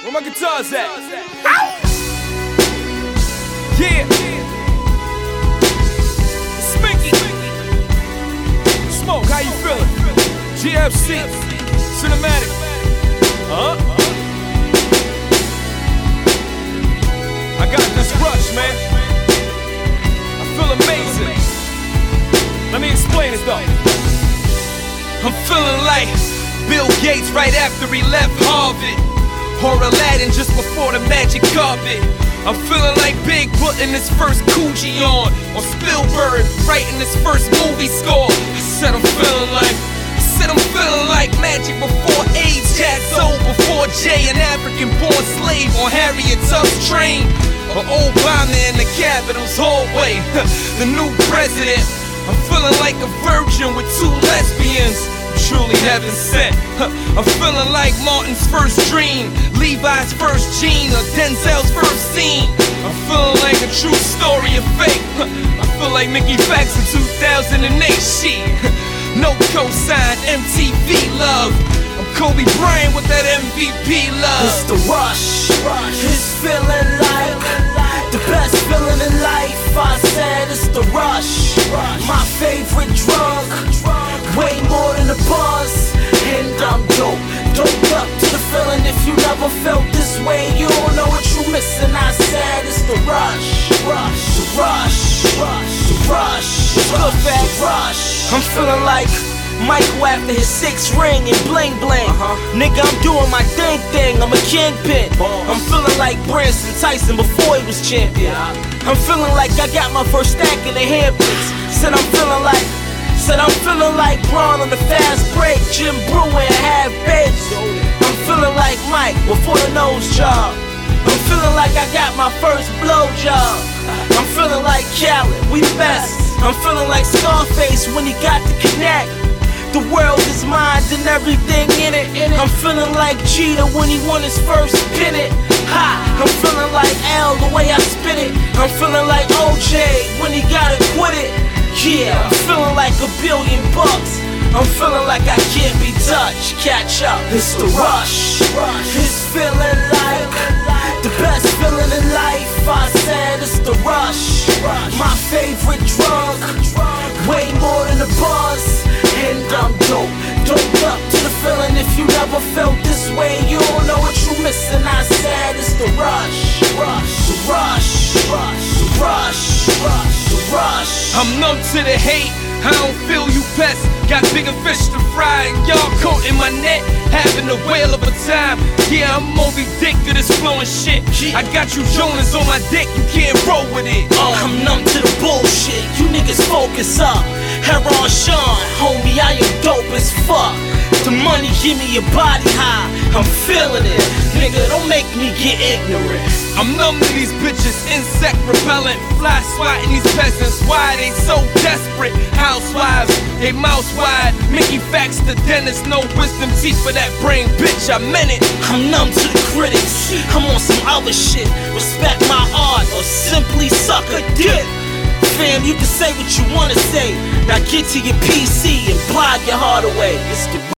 Where my guitars at? Ow! Yeah. Sminky. Smoke, how you feeling? GFC. Cinematic. I got this rush, man. I feel amazing. Let me explain it though. I'm feeling like Bill Gates right after he left Harvard, or Aladdin just before the magic carpet. I'm feeling like Big putting his first Coogee on, or Spielberg writing his first movie score. I said I'm feeling like Magic before AIDS, Jazzo before Jay, an African-born slave on Harriet Tub's train, or Obama in the Capitol's hallway, the new president. I'm feeling like a virgin with two lesbians, truly heaven sent. I'm feeling like Martin's first dream, Levi's first jean, or Denzel's first scene. I'm feeling like a true story of fate. I feel like Mickey Factz in 2008. Shit, no cosign, MTV love. I'm Kobe Bryant with that MVP love. It's the rush. It's feeling like the best feeling in life. I said it's the rush. My favorite drug, way more than a buzz. And I'm doped up to the feeling. If you never felt this way, you don't know what you're missing. I said it's the rush. The rush. The rush. The rush. I'm feeling like Michael after his 6th ring and bling bling. Nigga, I'm doing my thing, I'm a kingpin. I'm feeling like Branson Tyson before he was champion. I'm feeling like I got my first stack in the Hamptons. Said I'm feeling like Braun on the fast break, Jim Brewer and half baked. I'm feeling like Mike before the nose job. I'm feeling like I got my first blow job. I'm feeling like Khaled, we the best. I'm feeling like Scarface when he got the connect. The world is mine and everything in it. I'm feeling like Jeter when he won his first pennant. I'm feeling like L the way I spit it. I'm feeling like OJ when he got acquitted. Yeah, I'm feeling like $1 billion. I'm feeling like I can't be touched. Catch up, it's the rush. It's feeling like the best feeling in life. I said it's the rush. My favorite drug, way more than a buzz. And I'm doped up to the feeling. If you never felt this way, you don't know what you're missing. I said it's the rush. The rush. The rush. The rush. I'm numb to the hate, I don't feel you best. Got bigger fish to fry and y'all caught in my net, having a whale of a time. Yeah, I'm Moby Dick to this flowing shit. I got you Jonas on my dick, you can't roll with it. I'm numb to the bullshit, you niggas focus up. Heron Sean, homie, I am dope as fuck. The money give me your body high, I'm feeling it. Nigga, don't make me get ignorant. I'm numb to these bitches, insect repellent, fly swatting these peasants. Why they so desperate? Housewives, they mouse wide. Mickey Factz, the dentist, no wisdom teeth for that brain, bitch, I meant it. I'm numb to the critics, I'm on some other shit. Respect my art or simply suck a dick. Fam, you can say what you wanna say. Now get to your PC and blog your heart away. It's the